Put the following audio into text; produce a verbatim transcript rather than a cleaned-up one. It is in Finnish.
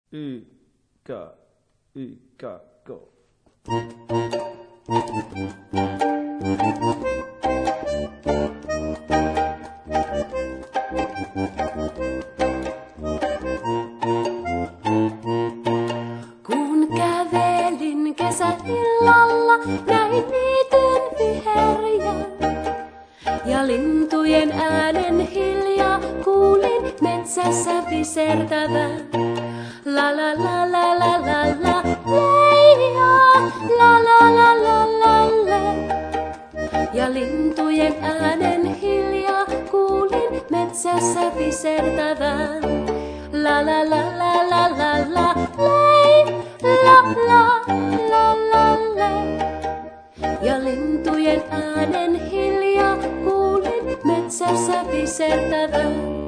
Y, K, Y, K, go. Kun kävelin kesäillalla, näin niityn viheriä. Ja lintujen äänen hiljaa kuulin metsässä visertävän. La la la la la la la, leija, la la la la la la. Ja lintujen äänen hiljaa kuulin metsässä visertävän. La la la la la la la, lei, la la la la la. Ja lintujen äänen hiljaa kuulin metsässä visertävän.